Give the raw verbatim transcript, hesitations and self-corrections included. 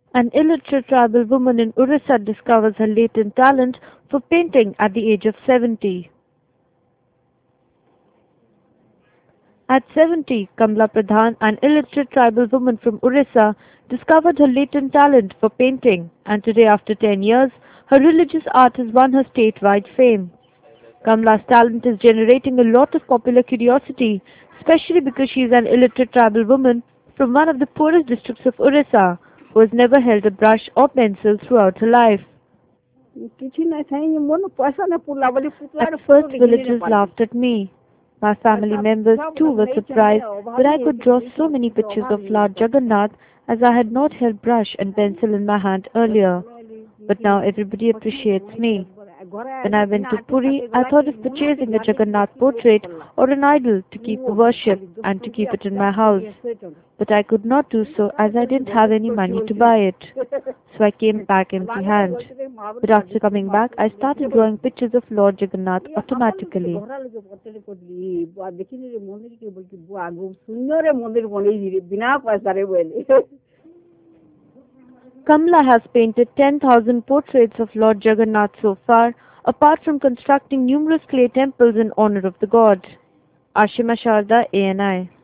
An illiterate tribal woman in Orissa discovers her latent talent for painting at the age of seventy. At seventy, Kamla Pradhan, an illiterate tribal woman from Orissa, discovered her latent talent for painting, and today, after ten years, her religious art has won her statewide fame. Kamla's talent is generating a lot of popular curiosity, especially because she is an illiterate tribal woman from one of the poorest districts of Orissa, who has never held a brush or pencil throughout her life. At first, villagers laughed at me. My family members too were surprised that I could draw so many pictures of Lord Jagannath, as I had not held brush and pencil in my hand earlier. But now everybody appreciates me. When I went to Puri, I thought of purchasing a Jagannath portrait or an idol to keep for worship and to keep it in my house. But I could not do so as I didn't have any money to buy it. So I came back empty handed. But after coming back, I started drawing pictures of Lord Jagannath automatically. Kamla has painted ten thousand portraits of Lord Jagannath so far, apart from constructing numerous clay temples in honor of the god. Ashima Sharda, A N I